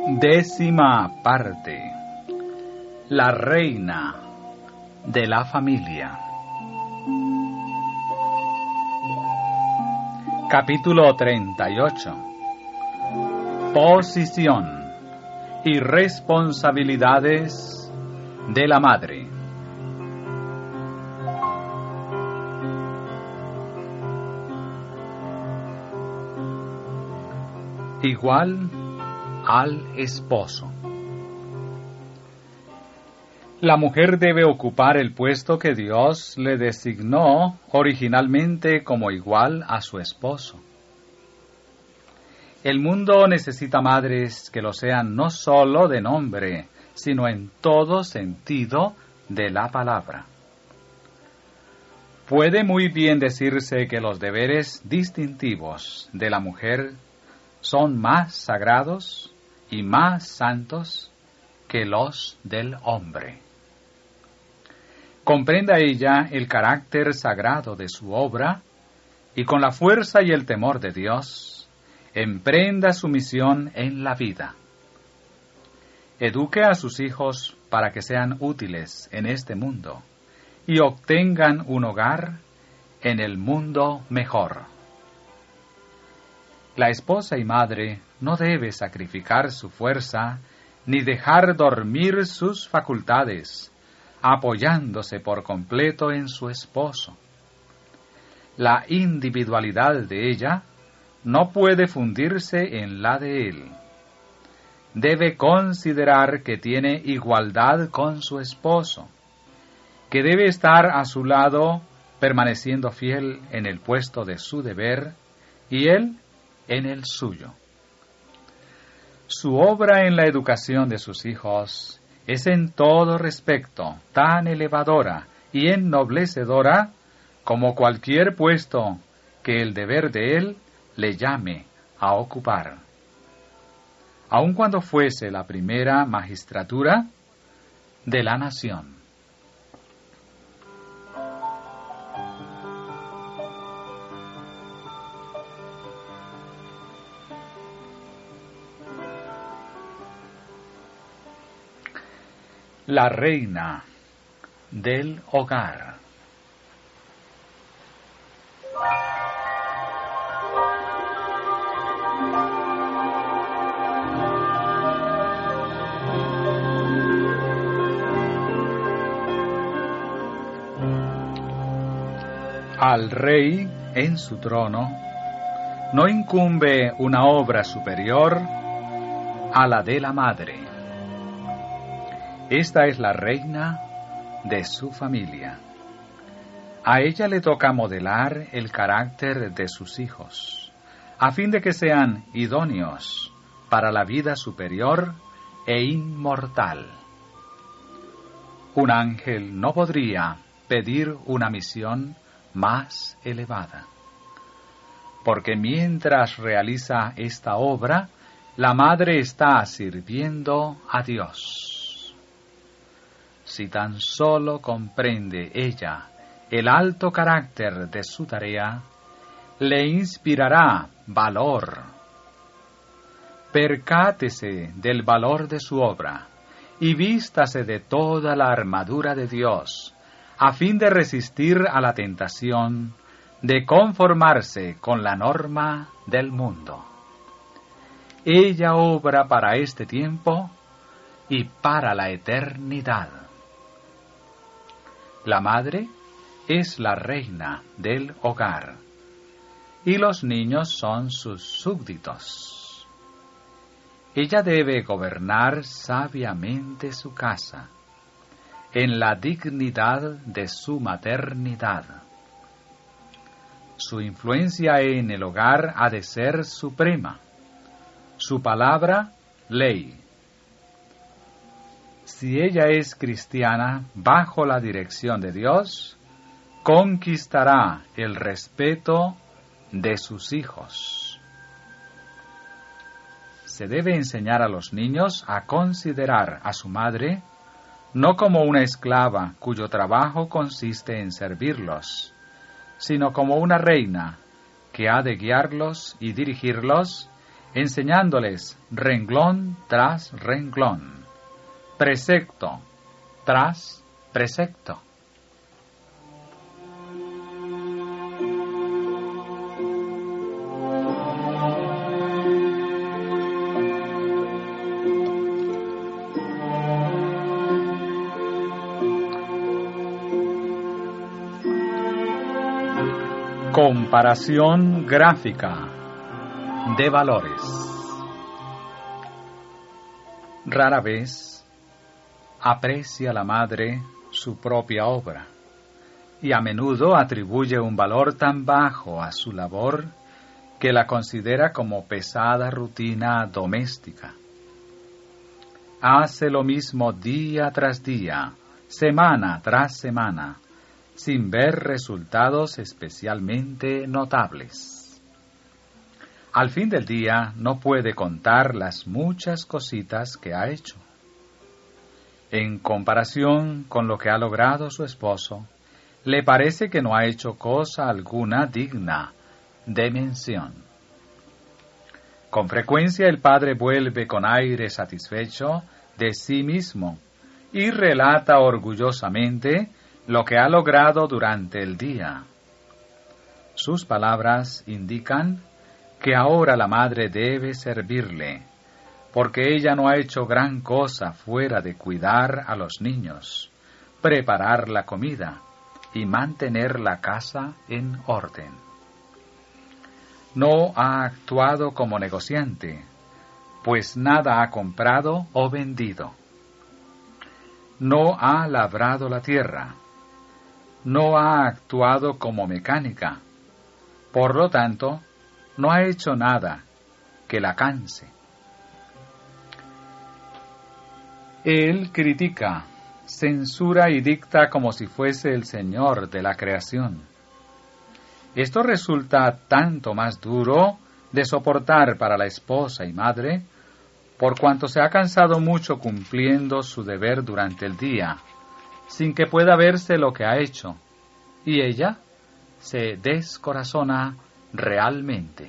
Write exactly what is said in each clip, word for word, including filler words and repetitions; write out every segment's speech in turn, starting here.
Décima parte. La reina de la familia. Capítulo treinta y ocho. Posición y responsabilidades de la madre. Igual al esposo. La mujer debe ocupar el puesto que Dios le designó originalmente como igual a su esposo. El mundo necesita madres que lo sean no solo de nombre, sino en todo sentido de la palabra. Puede muy bien decirse que los deberes distintivos de la mujer son más sagrados y más santos que los del hombre. Comprenda ella el carácter sagrado de su obra y con la fuerza y el temor de Dios, emprenda su misión en la vida. Eduque a sus hijos para que sean útiles en este mundo y obtengan un hogar en el mundo mejor. La esposa y madre no debe sacrificar su fuerza ni dejar dormir sus facultades, apoyándose por completo en su esposo. La individualidad de ella no puede fundirse en la de él. Debe considerar que tiene igualdad con su esposo, que debe estar a su lado permaneciendo fiel en el puesto de su deber y él en el suyo. Su obra en la educación de sus hijos es en todo respecto tan elevadora y ennoblecedora como cualquier puesto que el deber de él le llame a ocupar. Aun cuando fuese la primera magistratura de la nación. La reina del hogar. Al rey en su trono no incumbe una obra superior a la de la madre. Esta es la reina de su familia. A ella le toca modelar el carácter de sus hijos, a fin de que sean idóneos para la vida superior e inmortal. Un ángel no podría pedir una misión más elevada, porque mientras realiza esta obra, la madre está sirviendo a Dios. Si tan solo comprende ella el alto carácter de su tarea, le inspirará valor. Percátese del valor de su obra y vístase de toda la armadura de Dios, a fin de resistir a la tentación de conformarse con la norma del mundo. Ella obra para este tiempo y para la eternidad. La madre es la reina del hogar, y los niños son sus súbditos. Ella debe gobernar sabiamente su casa, en la dignidad de su maternidad. Su influencia en el hogar ha de ser suprema, su palabra, ley. Si ella es cristiana bajo la dirección de Dios, conquistará el respeto de sus hijos. Se debe enseñar a los niños a considerar a su madre no como una esclava cuyo trabajo consiste en servirlos, sino como una reina que ha de guiarlos y dirigirlos enseñándoles renglón tras renglón, precepto tras precepto. Comparación gráfica de valores. Rara vez aprecia la madre su propia obra y a menudo atribuye un valor tan bajo a su labor que la considera como pesada rutina doméstica. Hace lo mismo día tras día, semana tras semana, sin ver resultados especialmente notables. Al fin del día no puede contar las muchas cositas que ha hecho. En comparación con lo que ha logrado su esposo, le parece que no ha hecho cosa alguna digna de mención. Con frecuencia el padre vuelve con aire satisfecho de sí mismo y relata orgullosamente lo que ha logrado durante el día. Sus palabras indican que ahora la madre debe servirle, porque ella no ha hecho gran cosa fuera de cuidar a los niños, preparar la comida y mantener la casa en orden. No ha actuado como negociante, pues nada ha comprado o vendido. No ha labrado la tierra. No ha actuado como mecánica, por lo tanto, no ha hecho nada que la canse. Él critica, censura y dicta como si fuese el Señor de la creación. Esto resulta tanto más duro de soportar para la esposa y madre, por cuanto se ha cansado mucho cumpliendo su deber durante el día, sin que pueda verse lo que ha hecho, y ella se descorazona realmente.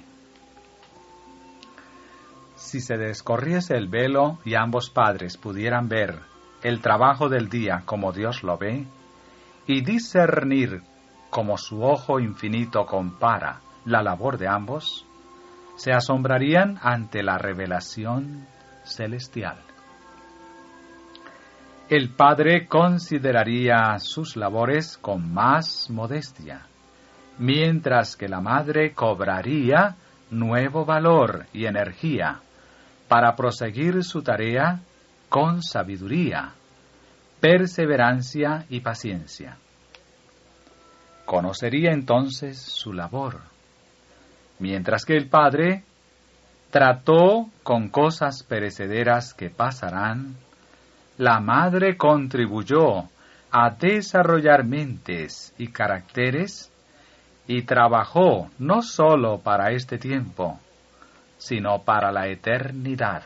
Si se descorriese el velo y ambos padres pudieran ver el trabajo del día como Dios lo ve, y discernir como su ojo infinito compara la labor de ambos, se asombrarían ante la revelación celestial. El padre consideraría sus labores con más modestia, mientras que la madre cobraría nuevo valor y energía para proseguir su tarea con sabiduría, perseverancia y paciencia. Conocería entonces su labor, mientras que el padre trató con cosas perecederas que pasarán. La madre contribuyó a desarrollar mentes y caracteres y trabajó no sólo para este tiempo, sino para la eternidad.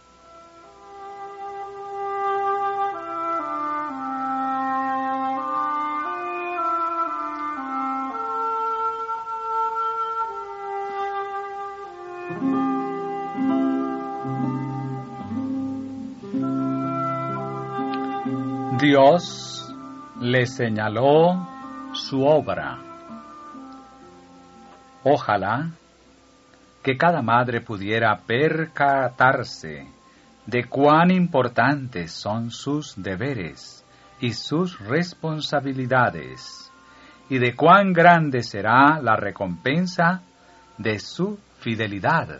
Dios le señaló su obra. Ojalá que cada madre pudiera percatarse de cuán importantes son sus deberes y sus responsabilidades, y de cuán grande será la recompensa de su fidelidad.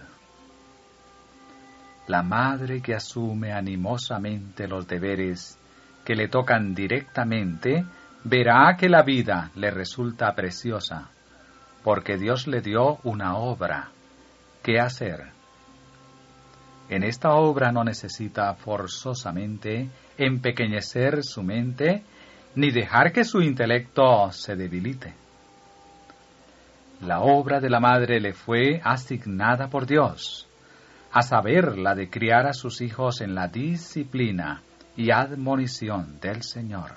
La madre que asume animosamente los deberes que le tocan directamente, verá que la vida le resulta preciosa, porque Dios le dio una obra que hacer. En esta obra no necesita forzosamente empequeñecer su mente, ni dejar que su intelecto se debilite. La obra de la madre le fue asignada por Dios, a saber, la de criar a sus hijos en la disciplina y admonición del Señor.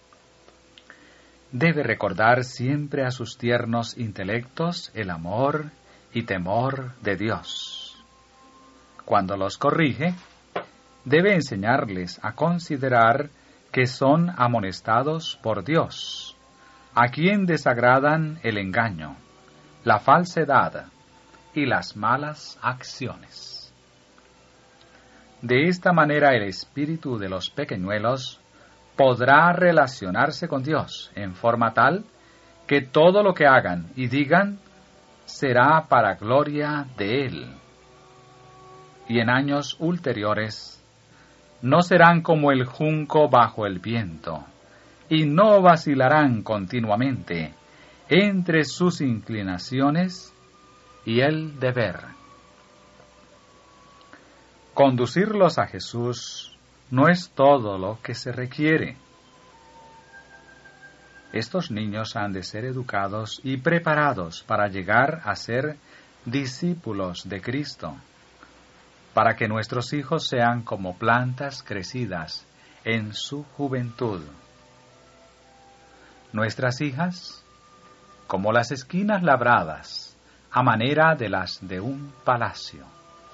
Debe recordar siempre a sus tiernos intelectos el amor y temor de Dios. cuando los corrige, debe enseñarles a considerar que son amonestados por Dios, a quien desagradan el engaño, la falsedad y las malas acciones. De esta manera el espíritu de los pequeñuelos podrá relacionarse con Dios en forma tal que todo lo que hagan y digan será para gloria de Él. Y en años ulteriores no serán como el junco bajo el viento, y no vacilarán continuamente entre sus inclinaciones y el deber. Conducirlos a Jesús no es todo lo que se requiere. Estos niños han de ser educados y preparados para llegar a ser discípulos de Cristo, para que nuestros hijos sean como plantas crecidas en su juventud. Nuestras hijas, como las esquinas labradas, a manera de las de un palacio.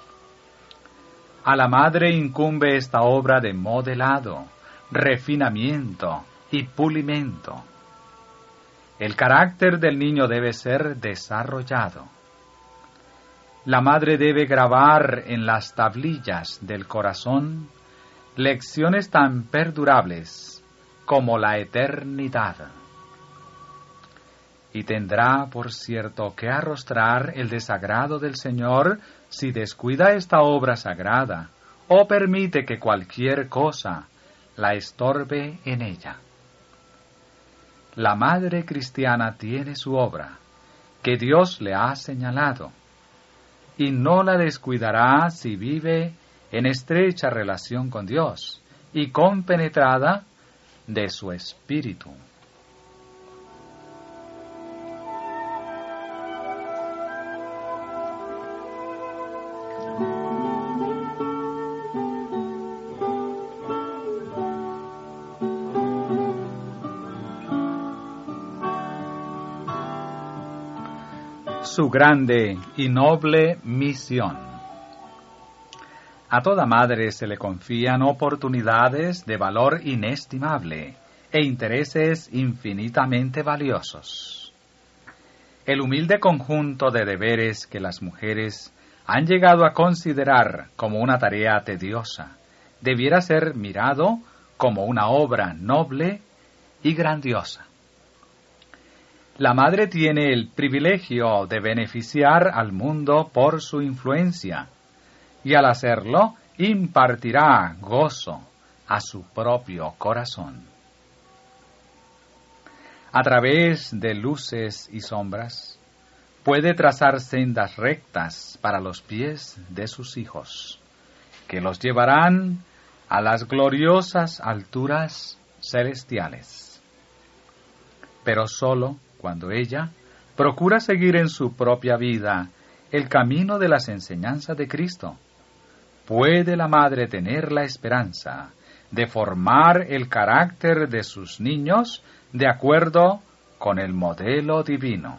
A la madre incumbe esta obra de modelado, refinamiento y pulimento. El carácter del niño debe ser desarrollado. La madre debe grabar en las tablillas del corazón lecciones tan perdurables como la eternidad. Y tendrá, por cierto, que arrostrar el desagrado del Señor si descuida esta obra sagrada o permite que cualquier cosa la estorbe en ella. La madre cristiana tiene su obra, que Dios le ha señalado, y no la descuidará si vive en estrecha relación con Dios y compenetrada de su espíritu. Su grande y noble misión. A toda madre se le confían oportunidades de valor inestimable e intereses infinitamente valiosos. El humilde conjunto de deberes que las mujeres han llegado a considerar como una tarea tediosa debiera ser mirado como una obra noble y grandiosa. La madre tiene el privilegio de beneficiar al mundo por su influencia, y al hacerlo impartirá gozo a su propio corazón. A través de luces y sombras, puede trazar sendas rectas para los pies de sus hijos, que los llevarán a las gloriosas alturas celestiales. Pero sólo cuando ella procura seguir en su propia vida el camino de las enseñanzas de Cristo, puede la madre tener la esperanza de formar el carácter de sus niños de acuerdo con el modelo divino.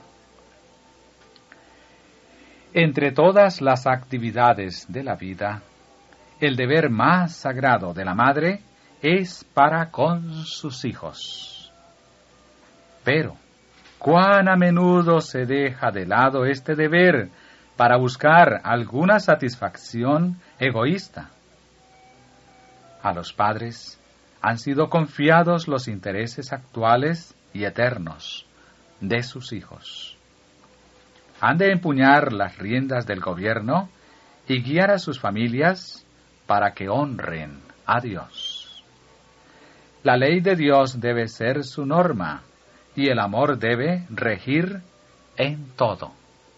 Entre todas las actividades de la vida, el deber más sagrado de la madre es para con sus hijos. Pero, cuán a menudo se deja de lado este deber para buscar alguna satisfacción egoísta. A los padres han sido confiados los intereses actuales y eternos de sus hijos. Han de empuñar las riendas del gobierno y guiar a sus familias para que honren a Dios. La ley de Dios debe ser su norma, y el amor debe regir en todo.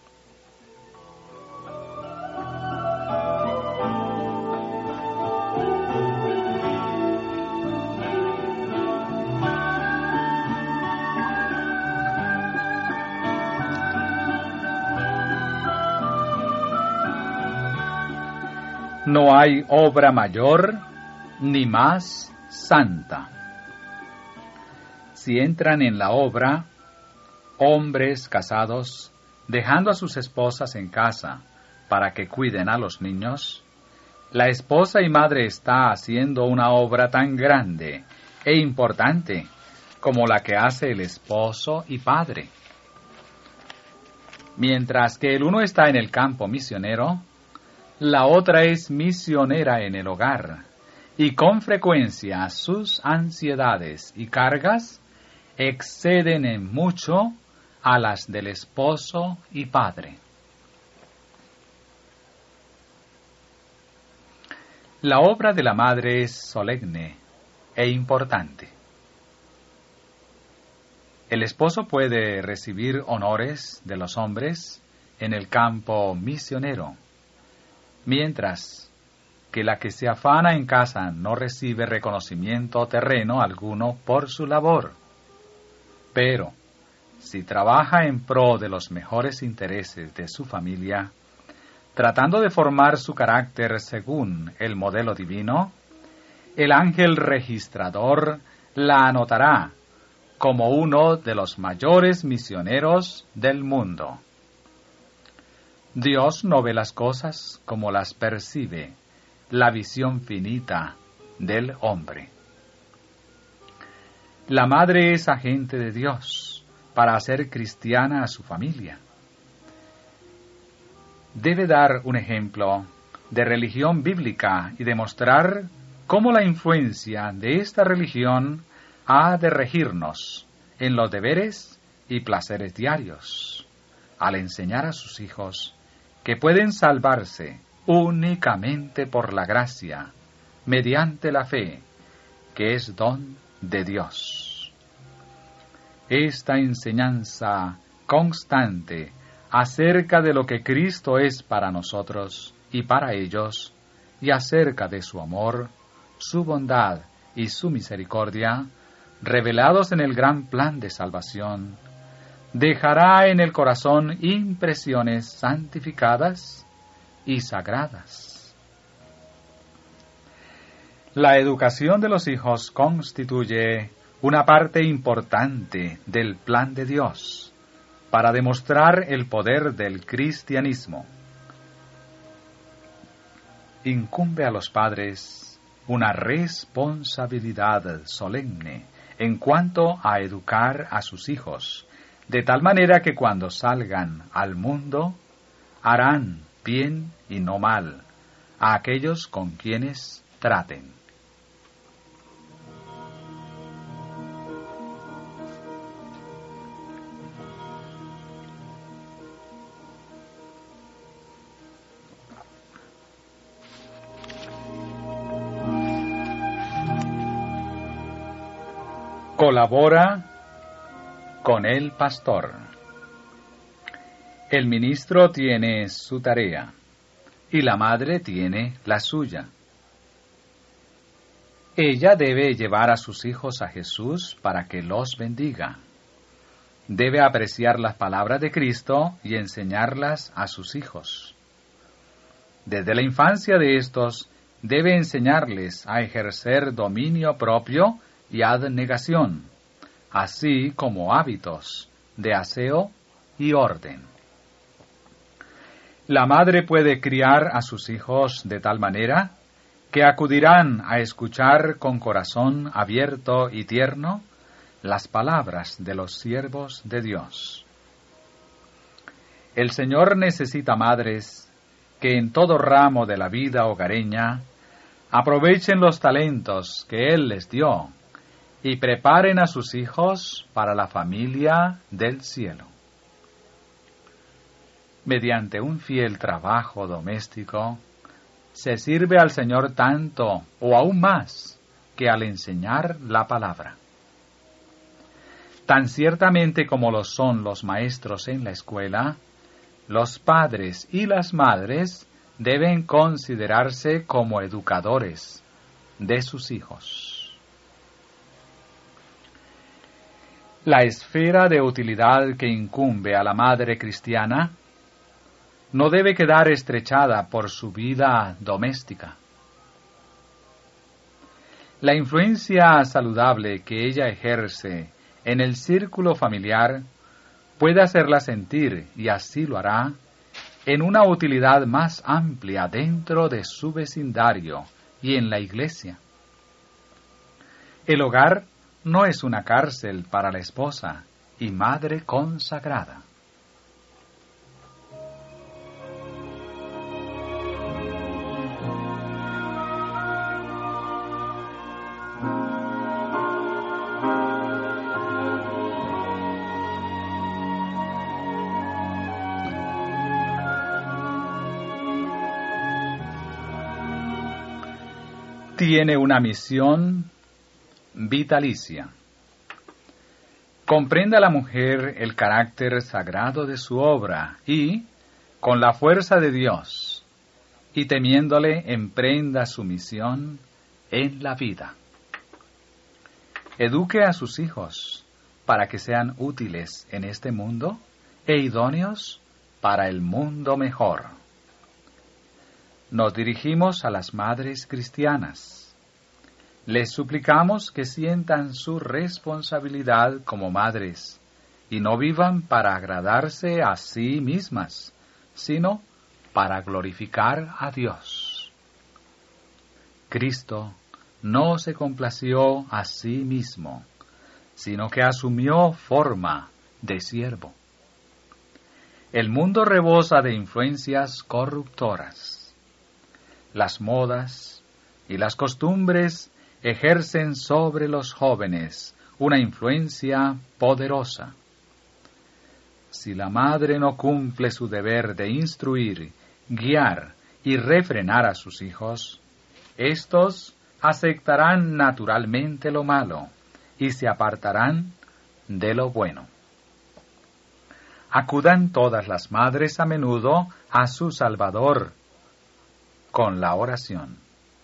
No hay obra mayor ni más santa. Si entran en la obra hombres casados, dejando a sus esposas en casa para que cuiden a los niños, La esposa y madre está haciendo una obra tan grande e importante como la que hace el esposo y padre. Mientras que el uno está en el campo misionero, la otra es misionera en el hogar, y con frecuencia sus ansiedades y cargas exceden en mucho a las del esposo y padre. La obra de la madre es solemne e importante. El esposo puede recibir honores de los hombres en el campo misionero, mientras que la que se afana en casa no recibe reconocimiento terreno alguno por su labor. Pero, si trabaja en pro de los mejores intereses de su familia, tratando de formar su carácter según el modelo divino, el ángel registrador la anotará como uno de los mayores misioneros del mundo. Dios no ve las cosas como las percibe la visión finita del hombre. La madre es agente de Dios para hacer cristiana a su familia. Debe dar un ejemplo de religión bíblica y demostrar cómo la influencia de esta religión ha de regirnos en los deberes y placeres diarios, al enseñar a sus hijos que pueden salvarse únicamente por la gracia, mediante la fe, que es don de Dios. Esta enseñanza constante acerca de lo que Cristo es para nosotros y para ellos, y acerca de su amor, su bondad y su misericordia, revelados en el gran plan de salvación, dejará en el corazón impresiones santificadas y sagradas. La educación de los hijos constituye una parte importante del plan de Dios para demostrar el poder del cristianismo. Incumbe a los padres una responsabilidad solemne en cuanto a educar a sus hijos, de tal manera que cuando salgan al mundo harán bien y no mal a aquellos con quienes traten. Colabora con el pastor. El ministro tiene su tarea y la madre tiene la suya. Ella debe llevar a sus hijos a Jesús para que los bendiga. Debe apreciar las palabras de Cristo y enseñarlas a sus hijos. Desde la infancia de estos, debe enseñarles a ejercer dominio propio y abnegación, así como hábitos de aseo y orden. La madre puede criar a sus hijos de tal manera que acudirán a escuchar con corazón abierto y tierno las palabras de los siervos de Dios. El Señor necesita madres que en todo ramo de la vida hogareña aprovechen los talentos que Él les dio y preparen a sus hijos para la familia del cielo. Mediante un fiel trabajo doméstico, se sirve al Señor tanto o aún más que al enseñar la palabra. Tan ciertamente como lo son los maestros en la escuela, los padres y las madres deben considerarse como educadores de sus hijos. La esfera de utilidad que incumbe a la madre cristiana no debe quedar estrechada por su vida doméstica. La influencia saludable que ella ejerce en el círculo familiar puede hacerla sentir, y así lo hará, en una utilidad más amplia dentro de su vecindario y en la iglesia. El hogar no es una cárcel para la esposa y madre consagrada. Tiene una misión vitalicia. Comprenda la mujer el carácter sagrado de su obra y, con la fuerza de Dios, y temiéndole, emprenda su misión en la vida. Eduque a sus hijos para que sean útiles en este mundo e idóneos para el mundo mejor. Nos dirigimos a las madres cristianas. Les suplicamos que sientan su responsabilidad como madres y no vivan para agradarse a sí mismas, sino para glorificar a Dios. Cristo no se complació a sí mismo, sino que asumió forma de siervo. El mundo rebosa de influencias corruptoras. Las modas y las costumbres ejercen sobre los jóvenes una influencia poderosa. Si la madre no cumple su deber de instruir, guiar y refrenar a sus hijos, éstos aceptarán naturalmente lo malo y se apartarán de lo bueno. Acudan todas las madres a menudo a su Salvador con la oración.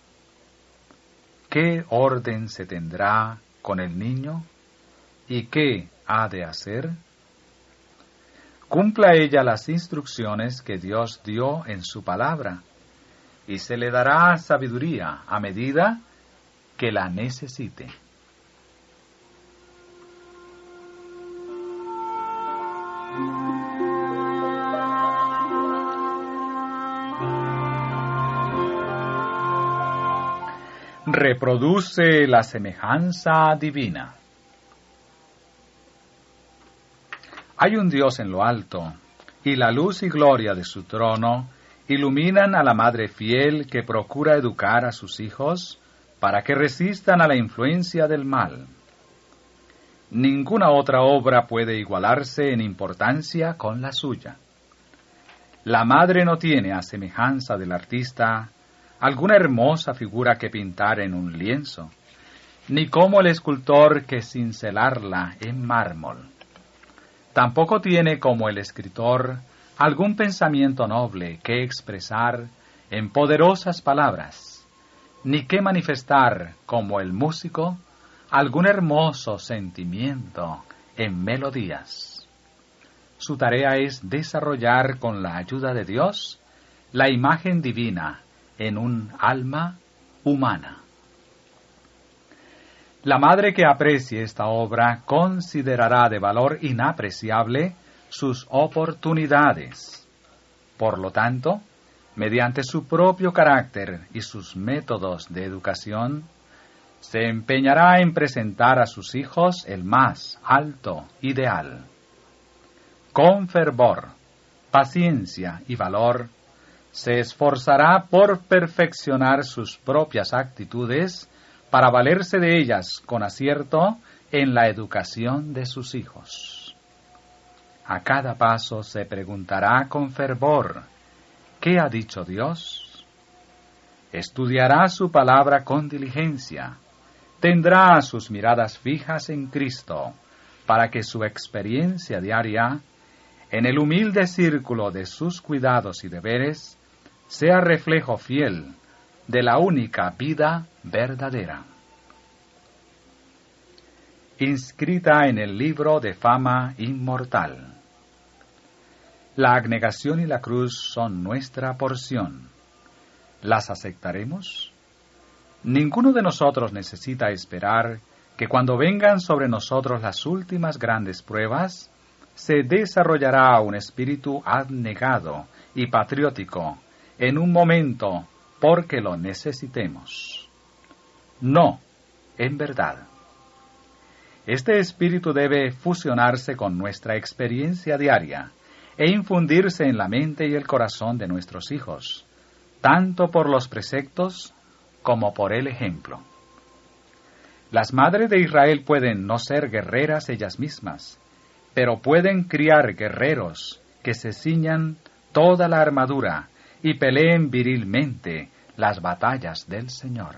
¿Qué orden se tendrá con el niño? ¿Y qué ha de hacer? Cumpla ella las instrucciones que Dios dio en su palabra, y se le dará sabiduría a medida que la necesite. Reproduce la semejanza divina. Hay un Dios en lo alto, y la luz y gloria de su trono iluminan a la madre fiel que procura educar a sus hijos para que resistan a la influencia del mal. Ninguna otra obra puede igualarse en importancia con la suya. La madre no tiene, a semejanza del artista, alguna hermosa figura que pintar en un lienzo, ni como el escultor que cincelarla en mármol. Tampoco tiene como el escritor algún pensamiento noble que expresar en poderosas palabras, ni que manifestar como el músico algún hermoso sentimiento en melodías. Su tarea es desarrollar con la ayuda de Dios la imagen divina en un alma humana. La madre que aprecie esta obra considerará de valor inapreciable sus oportunidades. Por lo tanto, mediante su propio carácter y sus métodos de educación, se empeñará en presentar a sus hijos el más alto ideal. Con fervor, paciencia y valor, se esforzará por perfeccionar sus propias actitudes para valerse de ellas con acierto en la educación de sus hijos. A cada paso se preguntará con fervor, ¿qué ha dicho Dios? Estudiará su palabra con diligencia, tendrá sus miradas fijas en Cristo, para que su experiencia diaria, en el humilde círculo de sus cuidados y deberes, sea reflejo fiel de la única vida verdadera. Inscrita en el libro de fama inmortal. La abnegación y la cruz son nuestra porción. ¿Las aceptaremos? Ninguno de nosotros necesita esperar que cuando vengan sobre nosotros las últimas grandes pruebas, se desarrollará un espíritu abnegado y patriótico en un momento porque lo necesitemos. No, en verdad. Este espíritu debe fusionarse con nuestra experiencia diaria e infundirse en la mente y el corazón de nuestros hijos, tanto por los preceptos como por el ejemplo. Las madres de Israel pueden no ser guerreras ellas mismas, pero pueden criar guerreros que se ciñan toda la armadura y peleen virilmente las batallas del Señor.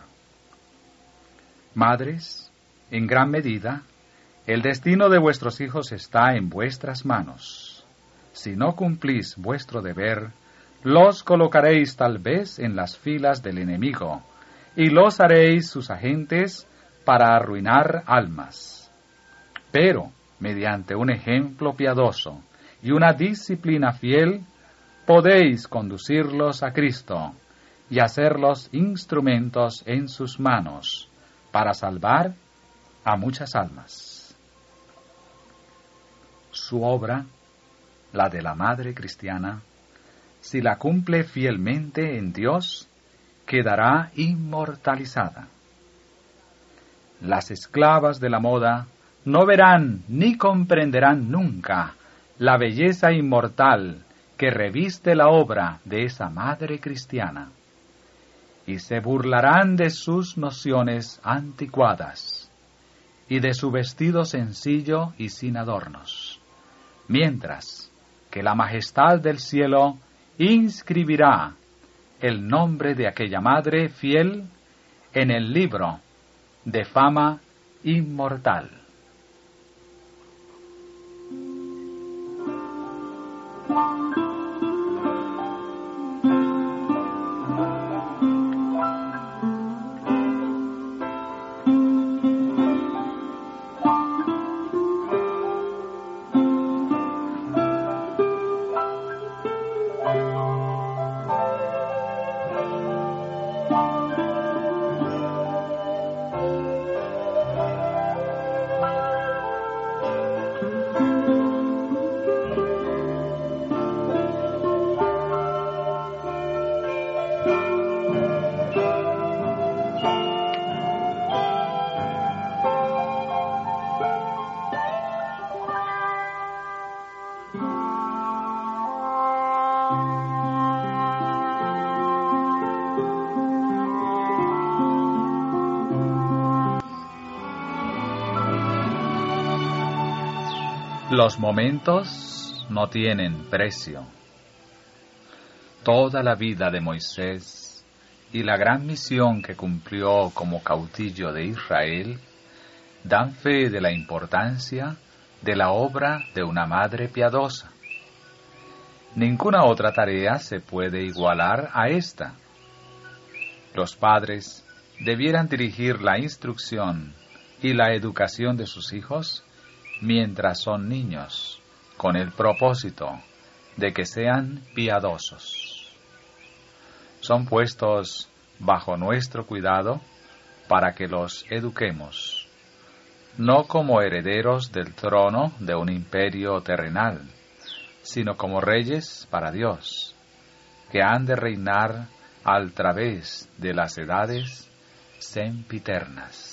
Madres, en gran medida, el destino de vuestros hijos está en vuestras manos. Si no cumplís vuestro deber, los colocaréis tal vez en las filas del enemigo, y los haréis sus agentes para arruinar almas. Pero, mediante un ejemplo piadoso y una disciplina fiel, podéis conducirlos a Cristo y hacerlos instrumentos en sus manos para salvar a muchas almas. Su obra, la de la Madre Cristiana, si la cumple fielmente en Dios, quedará inmortalizada. Las esclavas de la moda no verán ni comprenderán nunca la belleza inmortal que reviste la obra de esa Madre Cristiana, y se burlarán de sus nociones anticuadas y de su vestido sencillo y sin adornos, mientras que la majestad del cielo inscribirá el nombre de aquella Madre fiel en el libro de fama inmortal. Los momentos no tienen precio. Toda la vida de Moisés y la gran misión que cumplió como cautillo de Israel dan fe de la importancia de la obra de una madre piadosa. Ninguna otra tarea se puede igualar a esta. Los padres debieran dirigir la instrucción y la educación de sus hijos mientras son niños, con el propósito de que sean piadosos. Son puestos bajo nuestro cuidado para que los eduquemos, no como herederos del trono de un imperio terrenal, sino como reyes para Dios, que han de reinar al través de las edades sempiternas.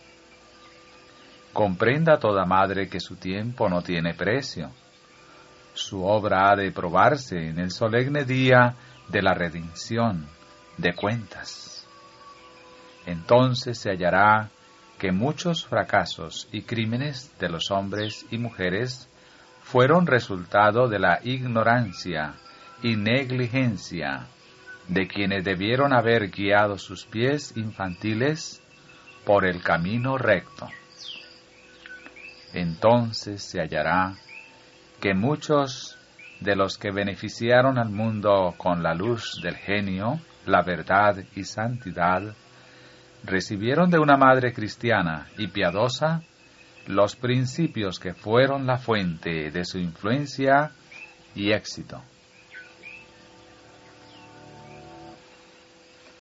Comprenda toda madre que su tiempo no tiene precio. Su obra ha de probarse en el solemne día de la redención de cuentas. Entonces se hallará que muchos fracasos y crímenes de los hombres y mujeres fueron resultado de la ignorancia y negligencia de quienes debieron haber guiado sus pies infantiles por el camino recto. Entonces se hallará que muchos de los que beneficiaron al mundo con la luz del genio, la verdad y santidad, recibieron de una madre cristiana y piadosa los principios que fueron la fuente de su influencia y éxito.